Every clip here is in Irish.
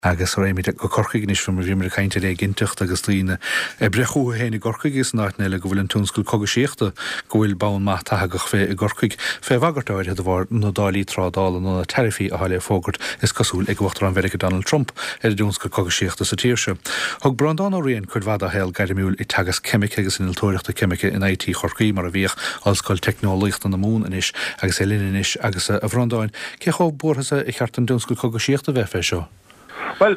agus réimiid go corcaignis fum bhímar caiinte ré gintecht agus lína brechú héna gorcaigis náitnéile go bhfuil an túnscoil cogasíochta go bhfuil bán maithathagach fé i gorcaig fé bhagartáir a bhar nó dálí trádála nó tarifií a háile fógart is cosúil ag bhachtar an Mherica Donald Trump ar dúnscoil cogasíochta sa tíirse. Thug brandán ó rion chuid bhd a héil gairimúil i tagas cemice agus in iltóireachta cemice in IT chorcaí mar a bhíoch allscoil technolaíocht an na mún inis agus inis agus a bhrandáin ce cho bórtha i cheart an dúnscoil cogasíochta bheith fé seo. Well,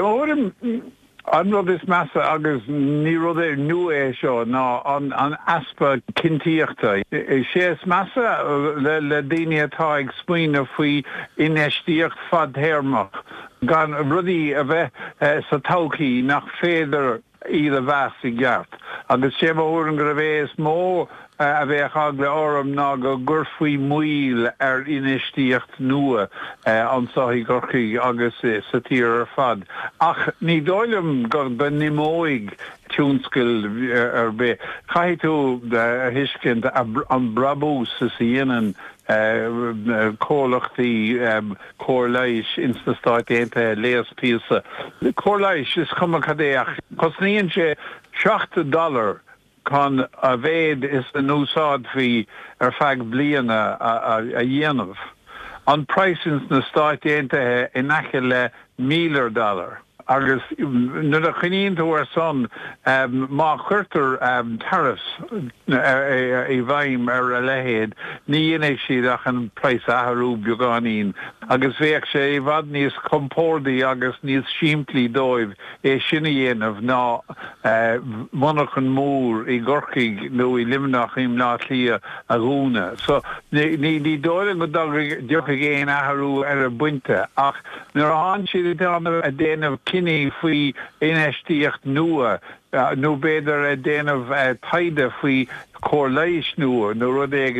an rud is measa agus ní rud é nu é seo ná an aspa cintíochta. Sé is measa le daine atá ag smaoine faoi inéistíocht fadthéarmach gan rudaí a bheith sa tócaí nach féidir iad a bheas i gceart. Agus sé bhúr an go bhéh is mó a bheith ag le orm ná go gurfaí muil ar inistíocht nua an saí gorcaí agus sa tír ar fad. Ach ní dóilm go ben nimóig túnscoil ar be. Chaithí tú hiiscint an brabús sa dhéanaan cólachtaí cóirléis insta stáitínta léas píosa. Cóirléis is cuma cadéach. Cosníonn sé $60 kan a bhéad is an úsáid fhí ar feadh bliana a dhéanamh. An pricins na stáitíntathe in aice le $1,000,000. Agus nu a chiníonn tú ar son má chuirtar tariffs i bhaim ar a lehéad ní dhéanaigh siad ach an price athrú beagáinín. Agus bhéadh sé i bhfad níos compórdaí agus níos siimplí dóibh é sinna dhéanamh ná monach an mór i gorcaig nó i limnach im ná lia a gúna. So ní dóile go deocha géon athrú ar a buinte ach nuair an siad a déanamh cinní faoi inéistíocht nua nó beidir a déanamh taide faoi cóirléis nua nó rud éige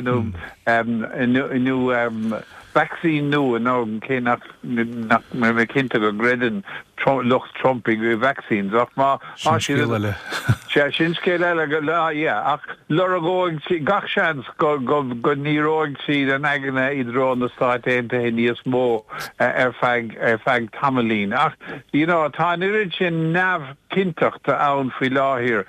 nó vaccine nua nó cé nach cinnte go greidan lucht Trumpig vaccines ach má sin scéile eile go ach loragóig si gach seans go níróig siad an aganna iadrán na stáitíntathe níos mó ar feadh tamalín. Ach tá irid sin neamh cinteachta ann faoi láthir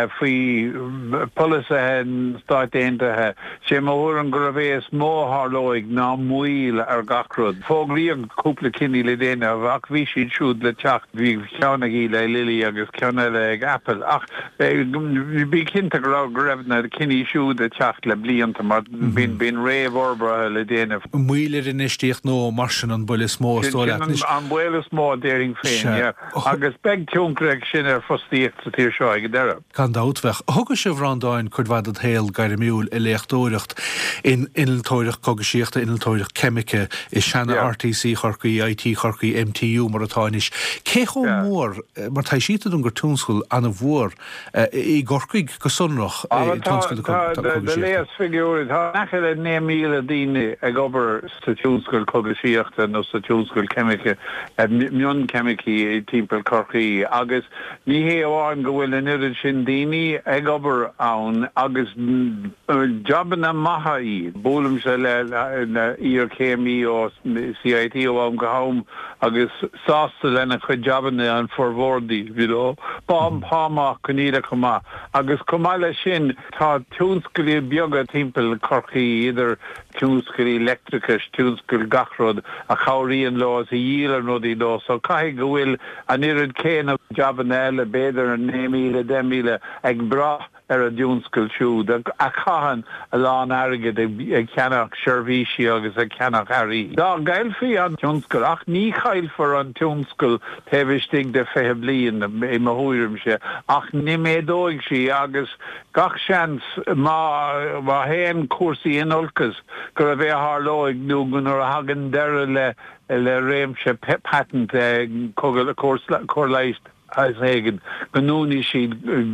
faoi polisathe stáitíntathe sé mór an go bhéh mó tharlóig ná muil ar gachrod. Fógraíoh cúpla cinní le déanamh ach bhí siad siúd le teacht bhí ceanna í le Lilly agus ceanna le ag Apple ach bhí cinnte go raibh na cinní siúd a teacht le blianta mar bín réamh orbrathe le déanamh. Muilir inistíocht nó mar sin an buile smó an buile smó déiring féin agus beg túnkraigh sin ar fostíocht sa tíir seo ag deire. Can dáutbheith. Thugus sé bhrandáin chuid bhd a héal gairimúil i léachtóireacht in iniltóireacht cogasíochta iniltóireacht cemice i seanna RTC chorcaí IT chorcaí MTU mar atáis. Cécho mór mar tá siad an gur túnscoil anna bhór i gorcaig go sunrach túnscoil de léas figiúir tá nacha le 9,000 daoine ag obair sa túnscoil cogasíochta nó sa túnscoil cemice mion cemicí i timpeall corcaí agus ní hé amháin go bhfuil an irid sin daoine ag obair ann agus joban na maithe iad búlam se le ír céimí ó CIT ó am go ham agus sásta lena chu jobanna an forhórdaí bám pámach chuníide chumá agus cumáile sin tá túnscoilí beaga timpeall corcaí idir túnscoilí electricas túnscoil gachrod a chomhraíonn lás i díal an rudí dó so caiigh go bhfuil an irid céanna jobanna eile beidir an 9,000 10,000 ag brath ar a dúnscoil siúd a chahan a lán airgid ag ceannach seirbhísí agus ag ceannach airí. Dá gailfaí an túnscoil ach ní chailfar an túnscoil taobhiste de fethe bliain i mo se ach ní médóigh si agus gach seans má héan cuasaí inolcas gur a bheith tharlóigh nó gunnar a hagan deire le réimse patent cóirléist. as éigen ganúni siad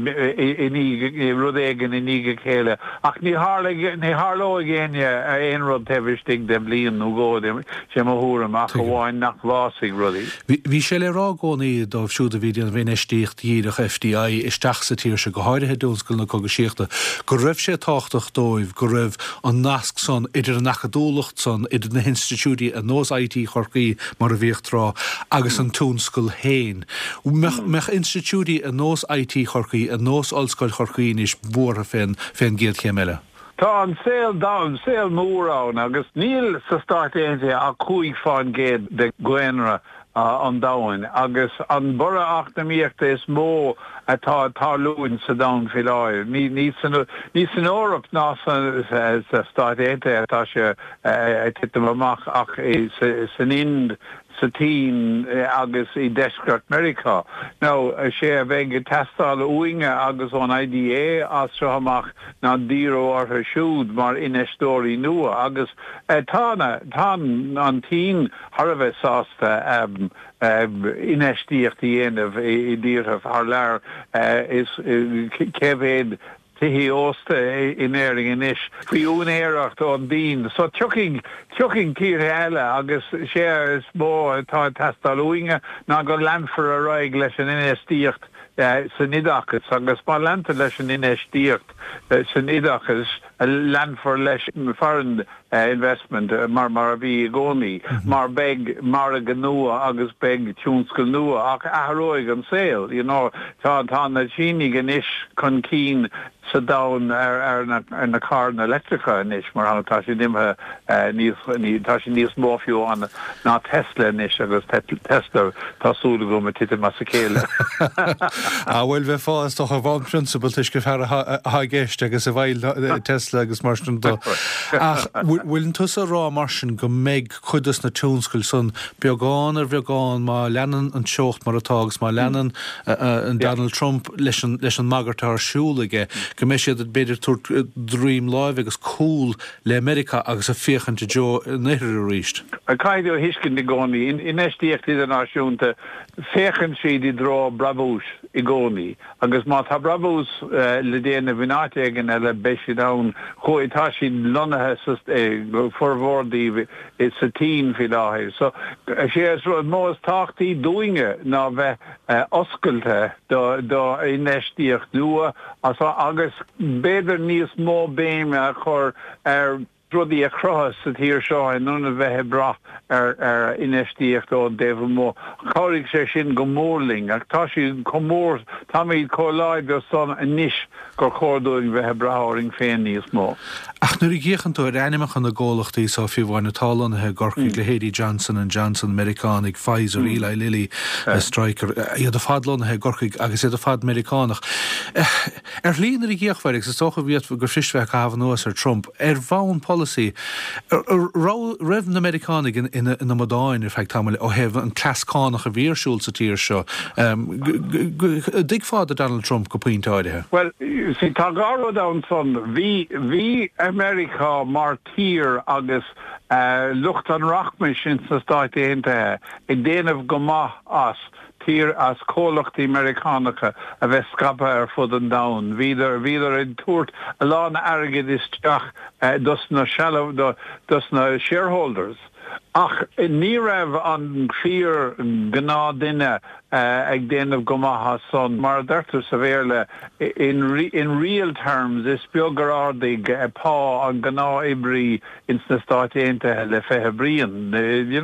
rudéigen in ige chéile. Ach ní háló géine a éon rud tevistig de blion nó gód sé húram ach bháin nach bhásig rudí. Bhí sé le rágónaí dómh siúd a bhíon bhéineistíocht díadach FDI isteach sa tíir se go háirithe dúnscail na cogus síochta. Go raibh sé táchtach dóibh go raibh an nasc son idir an nachadúlacht son idir na institútí a nós IT chorcaí mar a bhíocht rá agus an túnscail héin. Mech institútí a nós IT chorcaí a nós olscoil chorcaí is búrtha féin géad chéile. Tá an saoil múrán agus níl sa start éinte a chuig fáin géad de Gwenra an dain agus an bora achtamíochta is mó atá lúin sa dain fiáir. Ní san órap ná sa start éinte atá se titim amach ach san ind sa tín agus I Descart America. Now, sé a bheith testáil uinge agus an IDA asra hamach na díro artha siúd mar inestóí nua agus tá an tín harveh sásta inestíocht dhéanamh I díortha har leir is céhéad hí ósta in éing in isis fiún éireacht an dín. So tuking tír eile agus sé is mó tá testalúinge ná go lemfar a roiig leis an inestíocht san idachas agus má lenta leis an inestíocht san idachas a lemfar leis foreign investment mar a bhí gcónaí mar beg mar a ganúa agus beg túnscail nua ach athróig an saoil. Tá na tíine gan isis chun cín sa dain na car na electrica inis mar tá sé nimthe tá sé níos mófiú an ná Tesla inis agus Tesla tásúla go tiite mas sa céile. Bhfuil bheith fáas tá bháin principal tuis go fear a géiste agus a bhil Tesla agus mar do. Ach bhfuil an tusa rá mar sin go méid chudas na túnscail son beagán ar bheagán má leanan an seocht mar atágus má leanan an Donald Trump leis an magartá siúlaige go mé siad beidir tuair Dream Live agus cool le America agus a féchante Jo néir a ríist. A caiidir hiiscin I gcónaí in éistíocht idir náisiúnta féchan siad I drá brabús I gcónaí agus má tá brabús le déanana bhínáitéigen eile béisi dán chuitá sin lonathe forhórdaí is sa tín fi láthir. So sé mós táchtaí dúinge ná bheith oscailte do inéistíocht nua agus beidir níos mó béime a chur rudí a crochas sa tíir seo in nuna bheith bra inestíocht ó débh mó. Choirigh sé sin go mórling ach tá sí comór tá míad choláid go son a níis gur chódúing bheith brathing féin níos mó. Ach nuair I ggéchan tú animach an na ggólachtaí sa fiúhhain natálanathe gorcaigh le Héadí Johnson & Johnson Americanig, Pfizer, Eli Lilly, Stryker, iad a fadlanathe gorcaigh agus iad a fad Americanach. Líonar I ggéochmhairigh sa tócha bhíad gur frisbheith cabhan nuas ar Trump bhain policy raibh na Americanig in na modáin ar feich tamil ó hebh an clascánach a bhírsúil sa tíir seo. Dig fád a Donald Trump go puintáidethe? Well, sí tá gáró dán son hí America mar tír agus lucht an rachmis sin sa stáit éintethe I déanamh go maith as tír as cólachtaí Americanacha a bheith scapa ar fud an dain. Bhíidir in tuairt a lán airgid isteach dus na shareholders. Ach, ní raibh an críor gná duine ag déanamh go maith son mar d'irtar sa bhéirle in real terms is beag árdaigh pá an gná ibrí in na Stáit Aontaithe le fethe brian.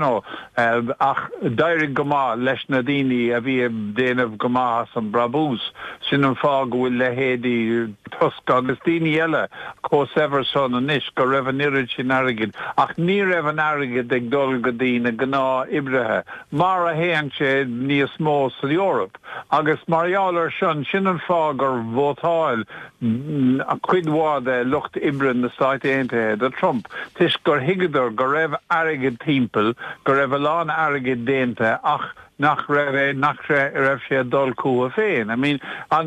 Ach daireadh go maith leis na daoine a bhí déanamh go maith an brabús sin an fá go bhfuil le Héadí Tusk agus daoine eile cós ever son anis go raibh an irid sin airgid ach ní raibh an airgid ag dul go dtíine gná ibrithe mar a héan sé níos mó sa Europe agus marialar sin an fá gur bhótáil a cuidháde lucht ibrin na Stáit Aontaithe de Trump tis gur higadidir go raibh airgid timpeall go raibh lán airgid déanta ach nach raibh sé dul cua féin. I mean,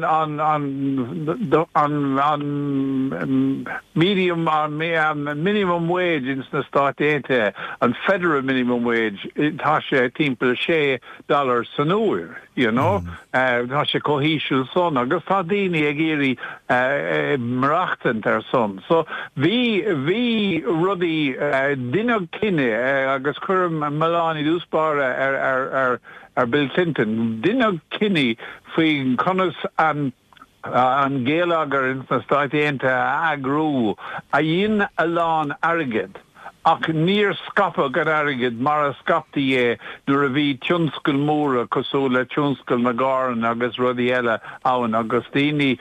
on medium minimum wage in na státe an federal minimum wage tá sé timppel $6 san uair, you know, tá sé cohíisiúil son agus tá daoine ag éirí marachtant ar son. So hí rudí duine cinenne agus chuirm Melanie dúspáir ar Bill Clinton. Duine cinenne faoin conas an géalagar in na státe agrú a dhéon a lán airgid. Ach níor scapa gan airgid mar a scaptaí nuair a bhí tionscail móra cosú le tionscail na gáran agus rudí eile ann agus daoine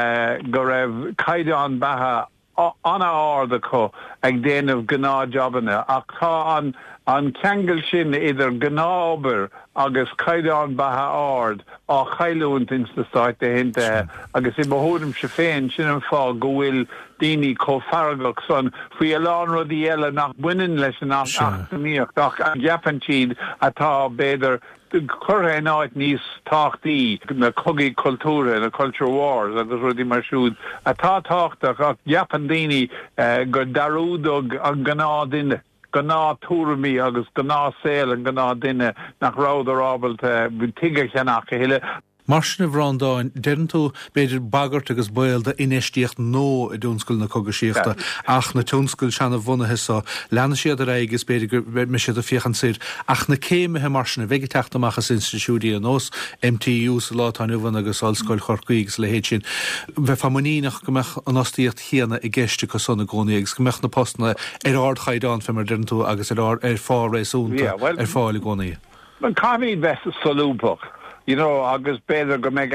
go raibh caighdeán batha anna áda có ag déanamh gná jobanna ach tá an ceangail sin idir gná obair agus caighdeán batha ard á chailúint in na stáite hinte agus I bhórim se féin sin an fá go bhfuil daoine comhfaragach son faoi a lán rudí eile nach buineann leis an achtaíocht ach an Japan siad atá béidir churtha áit níos táchtaí na cogaí cultúra na culture wars agus rudí mar siúd atá táchtach ach Japan daoine gur darúdog an gná duine gná túramí agus gná saoil an gná duine nach rádarábailte tuige cheannach a hiile. Mar sin bhránáin dean tú beidir bagart agus bail de inéistíocht nó I dúnscail na cogasíochta ach na túnscail sena bhunathe sa leanna siad a réigus beidir me siad a fiochan sir ach na céimethe mar sinna bheith teachtamachchas institúdí an nós MTU sa látáinú bhana agus allscoil chorcaígus le héit sin bheith famuíach gombeach an ostíocht chéana I gceiste go sonna gcónaígus gombeach na postna ard chaidán fe mar dean tú agus ar fá rééisúnta ar fáil gcónaí. Man caimhíd bheith salúpach. You know, agus beidir go méid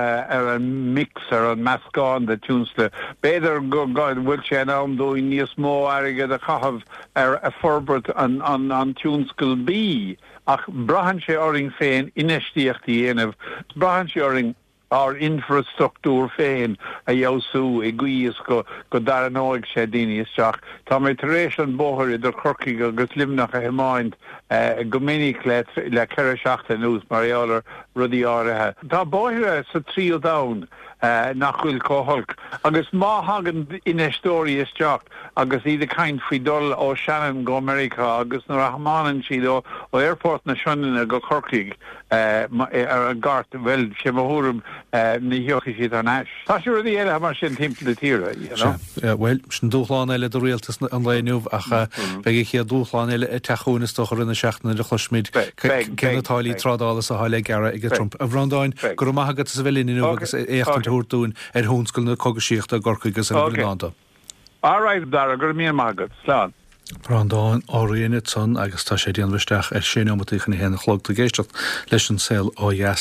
ar an mix ar an meascán de túnsle. Beidir go bhfuil sé an amdóí níos mó aige a chahabh ar a forbert an túnscail bí. Ach brahan sé oring féin inéistíochtaí dhéanamh. Brahan sé oring our infrastructúr féin a jausú I gcuias go dar an áig sé daoine isteach. Tá mé taréis an bóthir idir chorcaigh agus limnach a himáint go minic le ceire seachta nús marálar rudí áirithe. Tá bóithre sa trío daun nach bhfuil cóthulc. Agus má hagan inéistóí isteach agus iad a caint faoi dul ó Shannon go America agus nuair a hamánan siad ó airport na Shannon go chorcaigh ar an gart bhfuil sé mthúrim ní heochaí siad an eis. Tá sé rudí eile mar sin timp de tíre, you know? Well, sin dúchláin eile do réaltas an léinúh ach bheith chéad dúchláin eile teachúnastoch rinne seachna de chosmid cenatáilí trádálas a háile gara ag Trump. A bhrandáin gur maithagad sa bhilíú agus échtn túirtún ar húnscail na cogasíochta gorcaigh an bhilánta. All right, Dara, gur míon maithagad. Slán. Bhrandáin áiríonad son agus tá sé díon bhisteach ar sin ómataíchan na héana chlog de géisteach leis an saoil ó